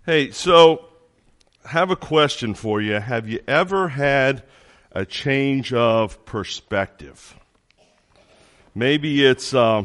Hey, so I have a question for you. Have you ever had a change of perspective? Maybe it's a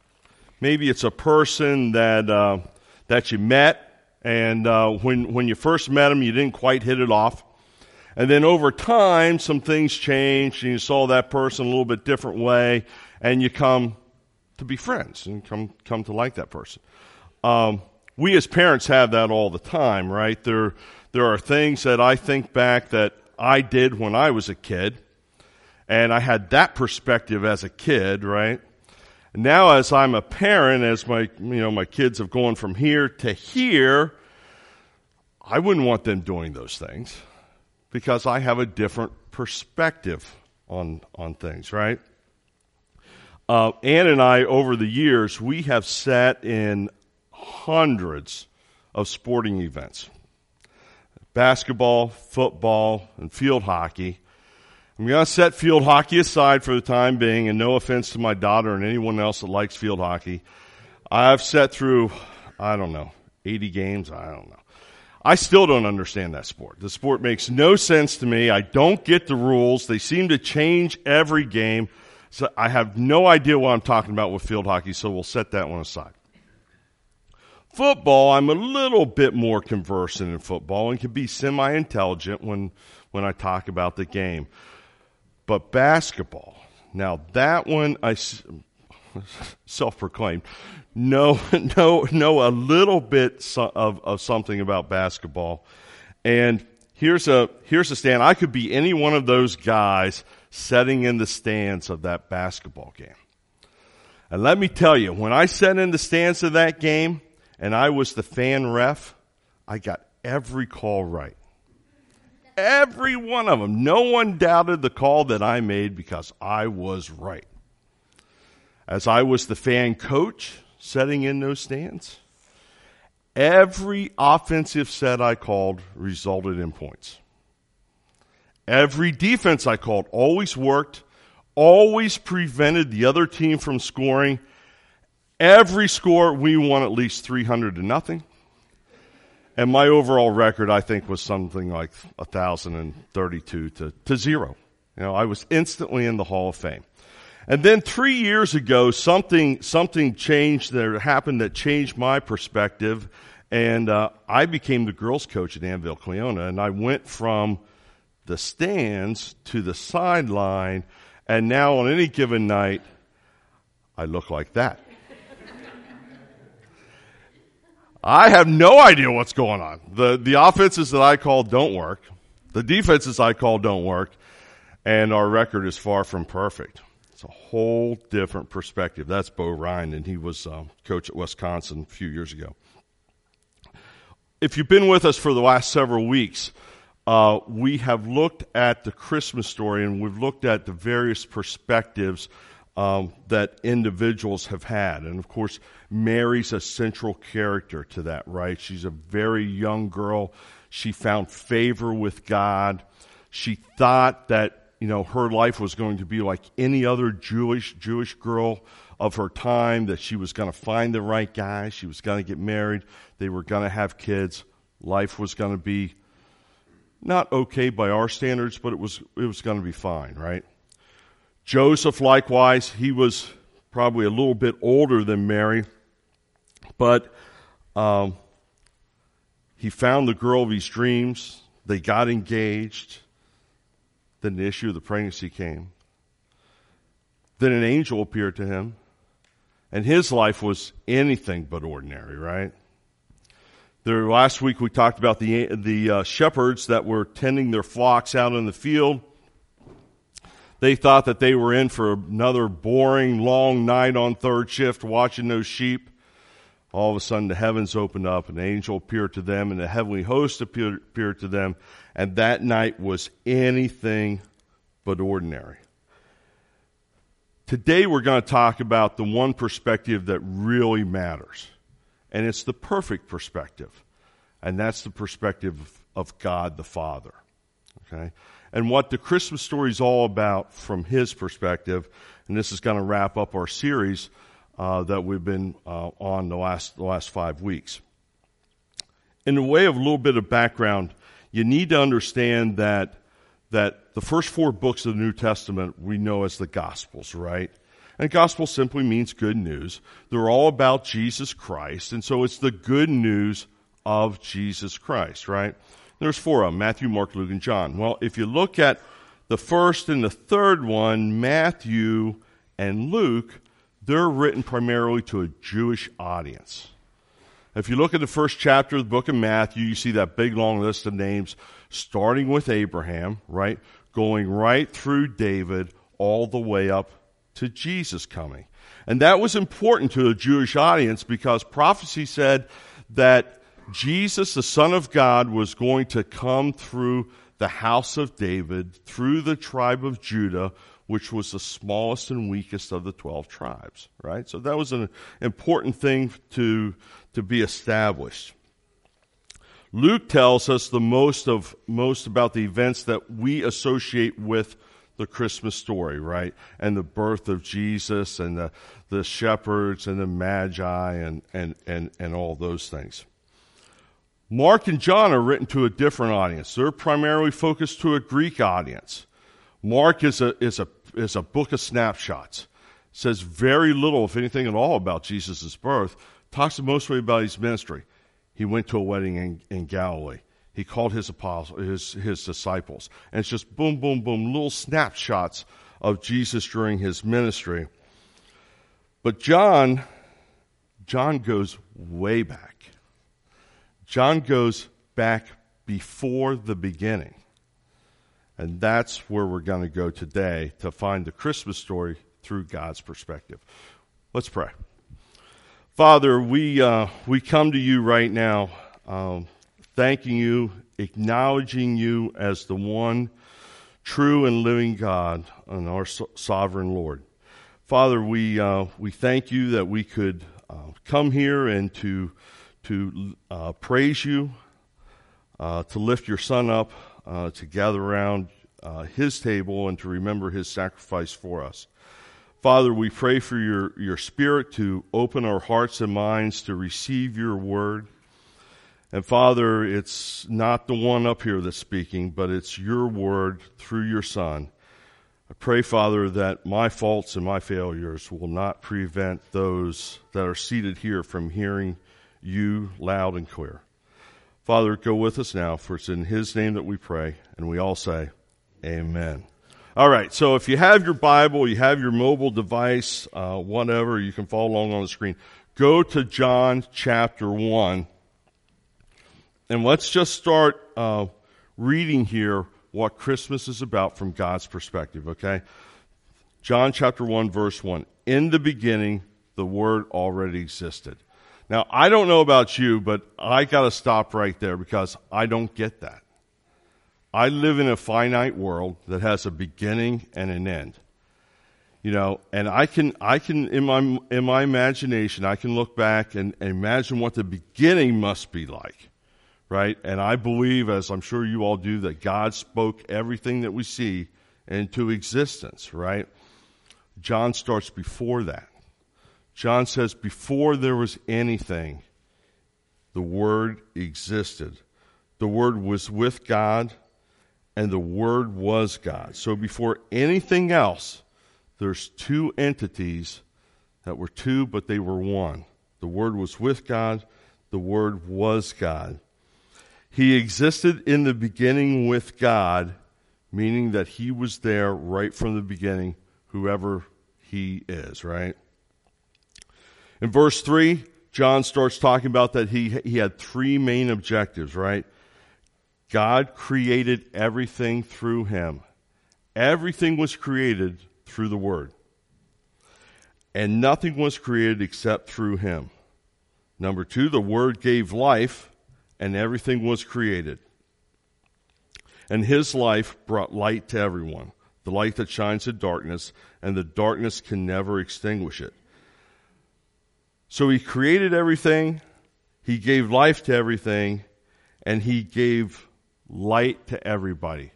person that you met, and when you first met them, you didn't quite hit it off. And then over time, some things changed, and you saw that person a little bit different way, and you come to be friends and come to like that person. We as parents have that all the time, right? There are things that I think back that I did when I was a kid, and I had that perspective as a kid, right? Now as I'm a parent, as my kids have gone from here to here, I wouldn't want them doing those things because I have a different perspective on things, right? Ann and I, over the years, we have sat in hundreds of sporting events. Basketball, football, and field hockey. I'm going to set field hockey aside for the time being, and no offense to my daughter and anyone else that likes field hockey. I've sat through, 80 games, I don't know. I still don't understand that sport. The sport makes no sense to me. I don't get the rules. They seem to change every game. So I have no idea what I'm talking about with field hockey, so we'll set that one aside. Football, I'm a little bit more conversant in football and can be semi-intelligent when I talk about the game. But basketball, now that one I self-proclaimed know a little bit of something about basketball. And here's a stand. I could be any one of those guys sitting in the stands of that basketball game. And let me tell you, when I sat in the stands of that game, and I was the fan ref, I got every call right. Every one of them. No one doubted the call that I made because I was right. As I was the fan coach sitting in those stands, every offensive set I called resulted in points. Every defense I called always worked, always prevented the other team from scoring. Every score, we won at least 300-0. And my overall record, I think, was something like 1,032 to 0. I was instantly in the Hall of Fame. And then 3 years ago, something changed that happened that changed my perspective. And I became the girls' coach at Annville Cleona. And I went from the stands to the sideline. And now on any given night, I look like that. I have no idea what's going on. The offenses that I call don't work. The defenses I call don't work. And our record is far from perfect. It's a whole different perspective. That's Bo Ryan, and he was coach at Wisconsin a few years ago. If you've been with us for the last several weeks, we have looked at the Christmas story, and we've looked at the various perspectives that individuals have had. And, of course, Mary's a central character to that, right? She's a very young girl. She found favor with God. She thought that, her life was going to be like any other Jewish girl of her time, that she was going to find the right guy. She was going to get married. They were going to have kids. Life was going to be not okay by our standards, but it was going to be fine, right? Joseph, likewise, he was probably a little bit older than Mary, but he found the girl of his dreams. They got engaged. Then the issue of the pregnancy came. Then an angel appeared to him, and his life was anything but ordinary, right? Last week we talked about the shepherds that were tending their flocks out in the field. They thought that they were in for another boring, long night on third shift watching those sheep. All of a sudden, the heavens opened up, and an angel appeared to them, and a heavenly host appeared to them, and that night was anything but ordinary. Today, we're going to talk about the one perspective that really matters, and it's the perfect perspective, and that's the perspective of God the Father. Okay? And what the Christmas story is all about from his perspective, and this is going to wrap up our series that we've been on the last 5 weeks. In the way of a little bit of background, you need to understand that the first 4 books of the New Testament we know as the Gospels, right? And gospel simply means good news. They're all about Jesus Christ, and so it's the good news of Jesus Christ, right? There's 4 of them, Matthew, Mark, Luke, and John. Well, if you look at the first and the third one, Matthew and Luke, they're written primarily to a Jewish audience. If you look at the first chapter of the book of Matthew, you see that big long list of names, starting with Abraham, right? Going right through David, all the way up to Jesus coming. And that was important to the Jewish audience because prophecy said that Jesus, the Son of God, was going to come through the house of David, through the tribe of Judah, which was the smallest and weakest of the 12 tribes, right? So that was an important thing to be established. Luke tells us the most about the events that we associate with the Christmas story, right? And the birth of Jesus and the shepherds and the magi and all those things. Mark and John are written to a different audience. They're primarily focused to a Greek audience. Mark is a book of snapshots. It says very little, if anything at all, about Jesus' birth. Talks mostly about his ministry. He went to a wedding in Galilee. He called his apostles, his disciples. And it's just boom, boom, boom, little snapshots of Jesus during his ministry. But John goes way back. John goes back before the beginning. And that's where we're going to go today to find the Christmas story through God's perspective. Let's pray. Father, we come to you right now, thanking you, acknowledging you as the one true and living God and our sovereign Lord. Father, we thank you that we could come here and to praise you, to lift your Son up, to gather around his table and to remember his sacrifice for us. Father, we pray for your Spirit to open our hearts and minds to receive your word. And Father, it's not the one up here that's speaking, but it's your word through your Son. I pray, Father, that my faults and my failures will not prevent those that are seated here from hearing you loud and clear. Father, go with us now, for it's in his name that we pray, and we all say, amen. All right, so if you have your Bible, you have your mobile device, whatever, you can follow along on the screen. Go to John chapter 1, and let's just start reading here what Christmas is about from God's perspective, okay? John chapter 1, verse 1. In the beginning, the Word already existed. Now, I don't know about you, but I got to stop right there because I don't get that. I live in a finite world that has a beginning and an end. You know, and I can in my imagination, I can look back and imagine what the beginning must be like, right? And I believe, as I'm sure you all do, that God spoke everything that we see into existence, right? John starts before that. John says, before there was anything, the Word existed. The Word was with God, and the Word was God. So before anything else, there's two entities that were two, but they were one. The Word was with God. The Word was God. He existed in the beginning with God, meaning that he was there right from the beginning, whoever he is, right? In verse 3, John starts talking about that he had three main objectives, right? God created everything through him. Everything was created through the Word. And nothing was created except through him. Number 2, the Word gave life, and everything was created. And his life brought light to everyone, the light that shines in darkness, and the darkness can never extinguish it. So he created everything, he gave life to everything, and he gave light to everybody.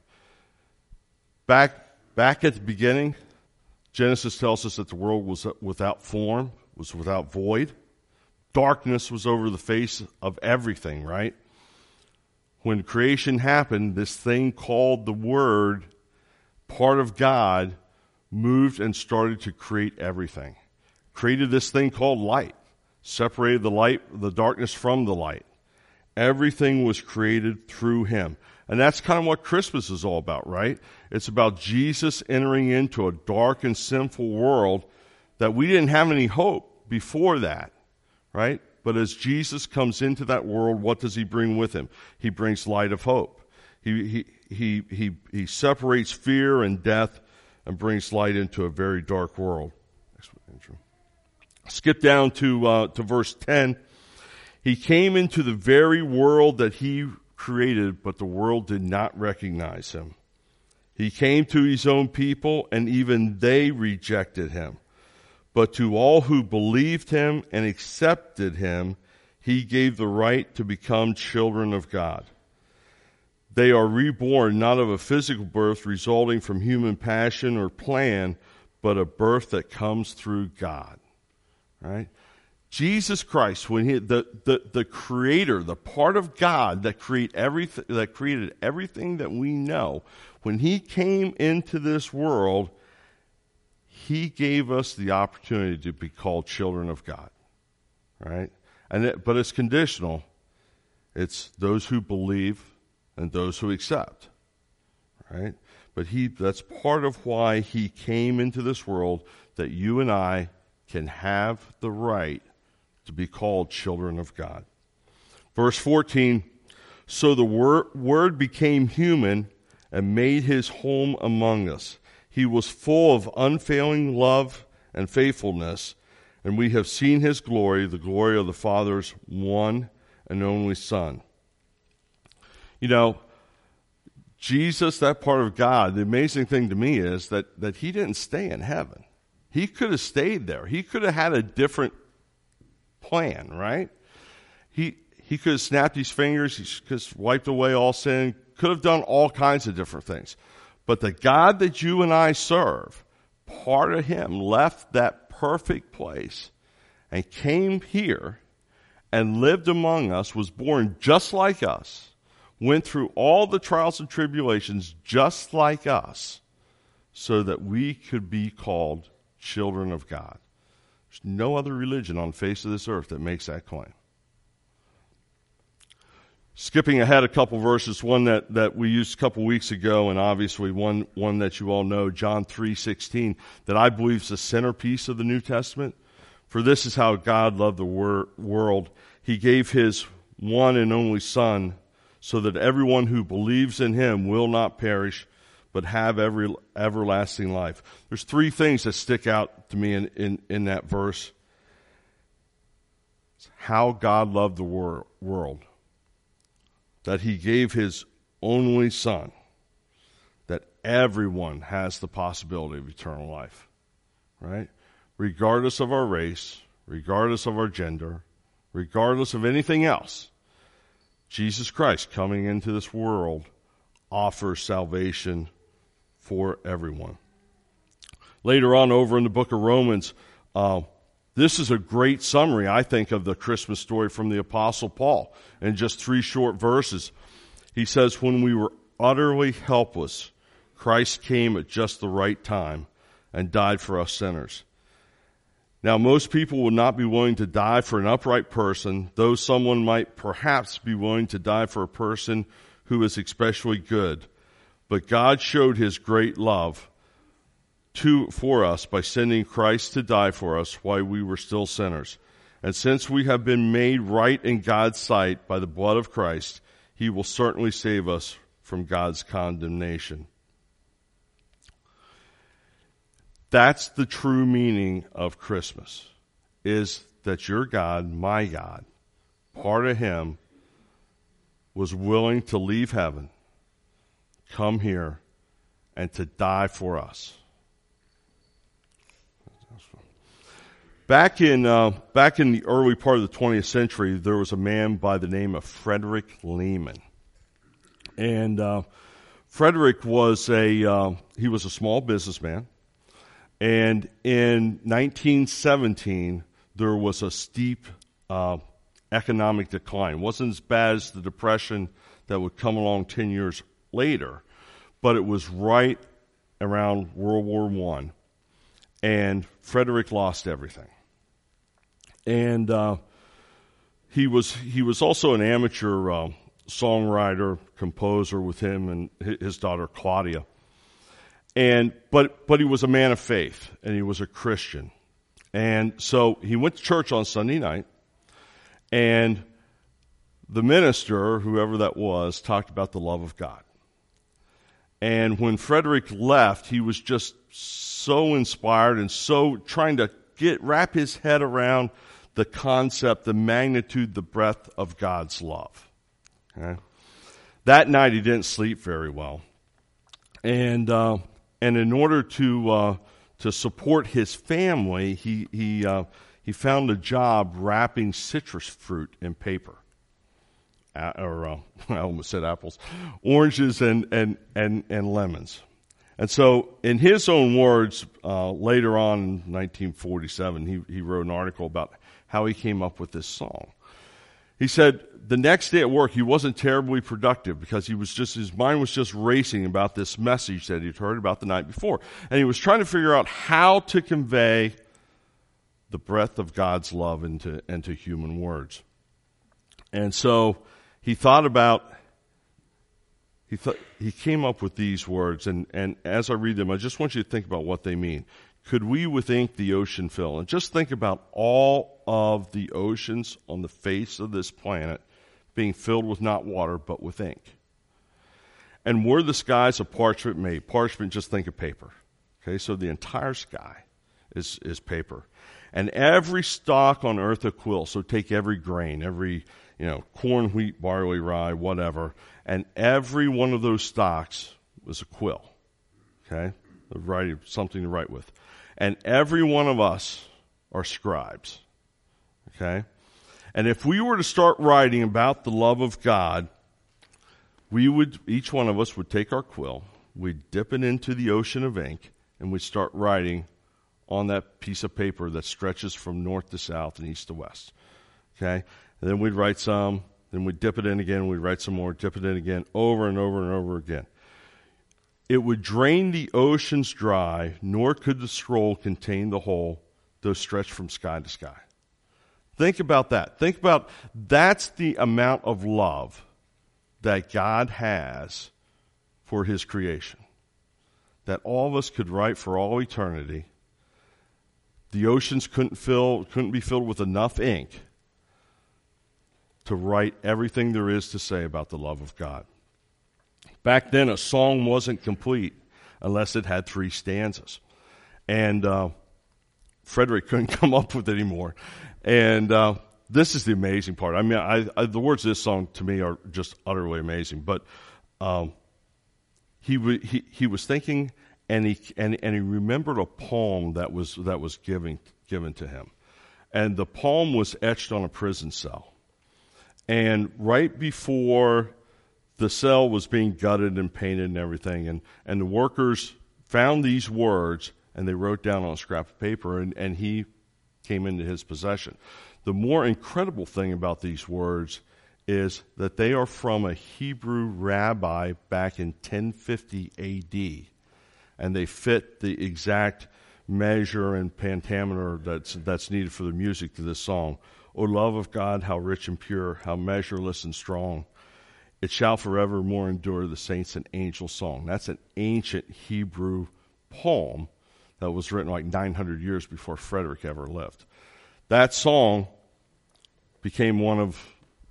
Back at the beginning, Genesis tells us that the world was without form, was without void. Darkness was over the face of everything, right? when creation happened, this thing called the Word, part of God, moved and started to create everything. Created this thing called light, separated the darkness from the light. Everything was created through him. And that's kind of what Christmas is all about, right? It's about Jesus entering into a dark and sinful world that we didn't have any hope before that, right? But as Jesus comes into that world, what does he bring with him? He brings light of hope. He separates fear and death and brings light into a very dark world. Skip down to verse 10. He came into the very world that he created, but the world did not recognize him. He came to his own people, and even they rejected him. But to all who believed him and accepted him, he gave the right to become children of God. They are reborn not of a physical birth resulting from human passion or plan, but a birth that comes through God. Right? Jesus Christ, when the creator, the part of God that created everything that we know, when he came into this world, he gave us the opportunity to be called children of God. Right? But it's conditional. It's those who believe and those who accept. Right? But that's part of why he came into this world, that you and I can have the right to be called children of God. Verse 14, so the Word became human and made his home among us. He was full of unfailing love and faithfulness, and we have seen his glory, the glory of the Father's one and only Son. You know, Jesus, that part of God, the amazing thing to me is that he didn't stay in heaven. He could have stayed there. He could have had a different plan, right? He could have snapped his fingers. He could have wiped away all sin. Could have done all kinds of different things. But the God that you and I serve, part of him left that perfect place and came here and lived among us, was born just like us, went through all the trials and tribulations just like us, so that we could be called children of God. There's no other religion on the face of this earth that makes that claim. Skipping ahead a couple verses, one that we used a couple weeks ago, and obviously one that you all know, John 3:16, that I believe is the centerpiece of the New Testament. For this is how God loved the world. He gave his one and only Son, so that everyone who believes in him will not perish, but have everlasting life. There's three things that stick out to me in that verse. It's how God loved the world, that he gave his only Son, that everyone has the possibility of eternal life, right? Regardless of our race, regardless of our gender, regardless of anything else, Jesus Christ coming into this world offers salvation for everyone. Later on over in the book of Romans, this is a great summary, I think, of the Christmas story from the Apostle Paul. In just 3 short verses, he says, when we were utterly helpless, Christ came at just the right time and died for us sinners. Now, most people would not be willing to die for an upright person, though someone might perhaps be willing to die for a person who is especially good. But God showed his great love for us by sending Christ to die for us while we were still sinners. And since we have been made right in God's sight by the blood of Christ, he will certainly save us from God's condemnation. That's the true meaning of Christmas, is that your God, my God, part of him, was willing to leave heaven, come here, and to die for us. Back in the early part of the 20th century, there was a man by the name of Frederick Lehman. And Frederick was a small businessman. And in 1917, there was a steep economic decline. It wasn't as bad as the Depression that would come along 10 years later, but it was right around World War I, and Frederick lost everything. And he was also an amateur songwriter, composer with him and his daughter Claudia. But he was a man of faith, and he was a Christian. And so he went to church on Sunday night, and the minister, whoever that was, talked about the love of God. And when Frederick left, he was just so inspired and so trying to wrap his head around the concept, the magnitude, the breadth of God's love. Okay? That night he didn't sleep very well. And in order to support his family, he found a job wrapping citrus fruit in paper. I almost said apples, oranges and lemons. And so, in his own words, later on in 1947, he wrote an article about how he came up with this song. He said the next day at work he wasn't terribly productive because his mind was just racing about this message that he'd heard about the night before, and he was trying to figure out how to convey the breadth of God's love into human words. And so he came up with these words, and as I read them, I just want you to think about what they mean. Could we with ink the ocean fill? And just think about all of the oceans on the face of this planet being filled with not water, but with ink. And were the skies of parchment made? Parchment, just think of paper. Okay, so the entire sky is paper. And every stalk on earth a quill, so take every grain, every corn, wheat, barley, rye, whatever, and every one of those stalks was a quill, okay, something to write with. And every one of us are scribes, okay? And if we were to start writing about the love of God, each one of us would take our quill, we'd dip it into the ocean of ink, and we'd start writing on that piece of paper that stretches from north to south and east to west, okay? And then we'd write some, then we'd dip it in again, we'd write some more, dip it in again, over and over and over again. It would drain the oceans dry, nor could the scroll contain the whole, though stretched from sky to sky. Think about that. Think about that's the amount of love that God has for his creation. That all of us could write for all eternity. The oceans couldn't be filled with enough ink to write everything there is to say about the love of God. Back then, a song wasn't complete unless it had 3 stanzas. And Frederick couldn't come up with it anymore. And this is the amazing part. I mean, the words of this song to me are just utterly amazing. But he was thinking, and he remembered a poem that was given to him. And the poem was etched on a prison cell. And right before the cell was being gutted and painted and everything, and the workers found these words, and they wrote down on a scrap of paper, and he came into his possession. The more incredible thing about these words is that they are from a Hebrew rabbi back in 1050 A.D., and they fit the exact measure and pentameter that's needed for the music to this song. O love of God, how rich and pure, how measureless and strong. It shall forevermore endure, the saints and angels' song. That's an ancient Hebrew poem that was written like 900 years before Frederick ever lived. That song became one of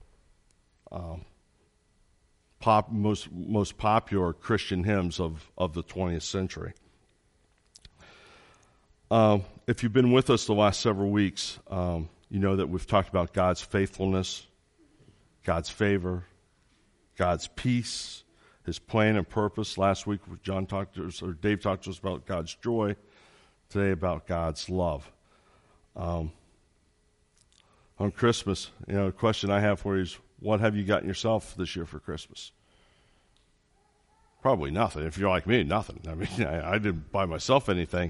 most popular Christian hymns of the 20th century. If you've been with us the last several weeks, you know that we've talked about God's faithfulness, God's favor, God's peace, his plan and purpose. Last week, Dave talked to us about God's joy. Today, about God's love. On Christmas, the question I have for you is, what have you gotten yourself this year for Christmas? Probably nothing. If you're like me, nothing. I mean, I didn't buy myself anything.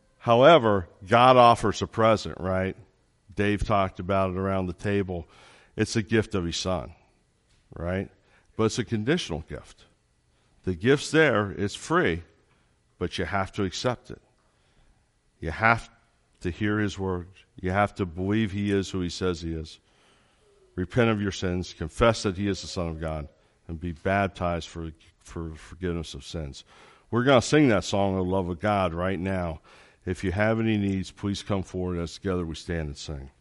However, God offers a present, right? Dave talked about it around the table. It's a gift of his Son, right? But it's a conditional gift. The gift's there, it's free, but you have to accept it. You have to hear his word. You have to believe he is who he says he is. Repent of your sins, confess that he is the Son of God, and be baptized for forgiveness of sins. We're going to sing that song, "The Love of God," right now. If you have any needs, please come forward as together we stand and sing.